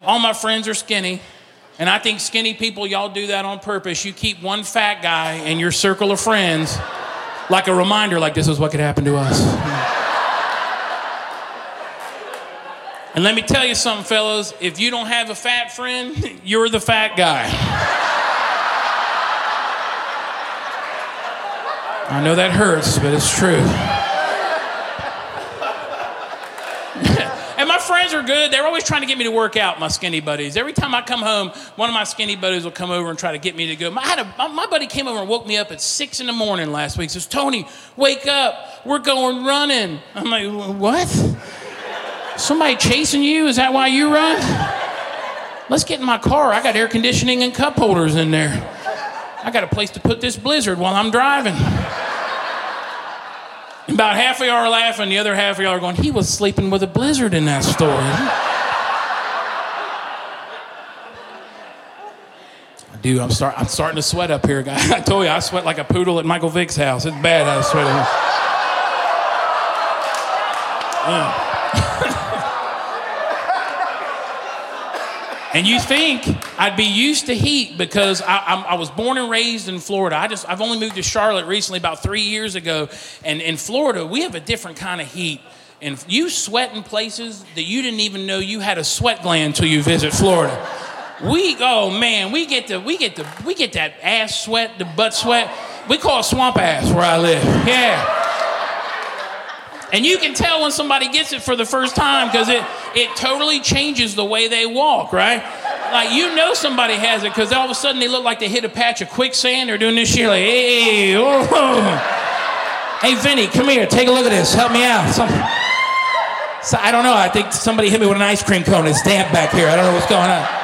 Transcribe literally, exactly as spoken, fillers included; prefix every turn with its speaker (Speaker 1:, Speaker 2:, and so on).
Speaker 1: all my friends are skinny. And I think skinny people, y'all do that on purpose. You keep one fat guy in your circle of friends like a reminder, like this is what could happen to us. And let me tell you something, fellas. If you don't have a fat friend, you're the fat guy. I know that hurts, but it's true. And my friends are good. They're always trying to get me to work out, my skinny buddies. Every time I come home, one of my skinny buddies will come over and try to get me to go. I had a, my, my buddy came over and woke me up at six in the morning last week. Says, Tony, wake up. We're going running. I'm like, what? Somebody chasing you? Is that why you run? Let's get in my car. I got air conditioning and cup holders in there. I got a place to put this blizzard while I'm driving. About half of y'all are laughing, the other half of y'all are going, he was sleeping with a blizzard in that story. I do, I'm, start, I'm starting to sweat up here, guys. I told you, I sweat like a poodle at Michael Vick's house. It's bad, I sweat. Yeah. And you think I'd be used to heat because I, I, I was born and raised in Florida. I just, I've only moved to Charlotte recently, about three years ago. And in Florida, we have a different kind of heat. And you sweat in places that you didn't even know you had a sweat gland until you visit Florida. We, oh man, we get the, we get the, we get that ass sweat, the butt sweat. We call it swamp ass where I live. Yeah. And you can tell when somebody gets it for the first time because it, it totally changes the way they walk, right? Like, you know somebody has it because all of a sudden they look like they hit a patch of quicksand. They're doing this shit like, hey, oh. Hey, Vinny, come here. Take a look at this. Help me out. Some, so, I don't know. I think somebody hit me with an ice cream cone. It's damp back here. I don't know what's going on.